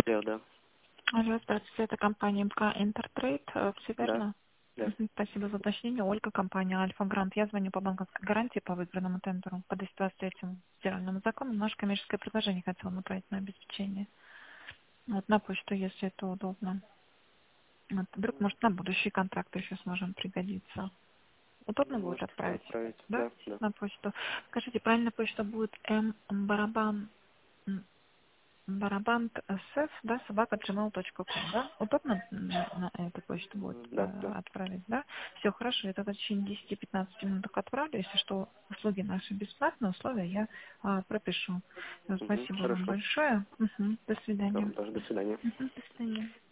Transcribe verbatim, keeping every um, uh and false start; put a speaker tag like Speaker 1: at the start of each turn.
Speaker 1: Алло, да.
Speaker 2: Алло, здравствуйте, это компания МК Интертрейд, э, все
Speaker 1: Да,
Speaker 2: верно?
Speaker 1: да.
Speaker 2: Мгм, спасибо за уточнение. Ольга, компания Альфа Грант. Я звоню по банковской гарантии по выигранному тендеру по двести двадцать третьему федеральному закону. Наше коммерческое предложение хотела направить на обеспечение. Вот на почту, если это удобно. Вот, вдруг, может, на будущие контракты еще сможем пригодиться. Удобно будет
Speaker 1: Можете
Speaker 2: отправить?
Speaker 1: отправить.
Speaker 2: Да?
Speaker 1: Да, да.
Speaker 2: На почту. Скажите, правильно почта будет м барабан барабан сф, да, собака gmail точка ком, да? Удобно на, на эту почту будет
Speaker 1: М,
Speaker 2: э,
Speaker 1: Да, да.
Speaker 2: отправить, да? Все хорошо, я тогда в течение десяти-пятнадцати минут отправлю. Если что, услуги наши бесплатные, условия я а, пропишу. Э,
Speaker 1: Мгм,
Speaker 2: Спасибо вам
Speaker 1: хорошо.
Speaker 2: большое. Мгм, до
Speaker 1: Все,
Speaker 2: свидания.
Speaker 1: даже до свидания.
Speaker 2: Мгм, до свидания.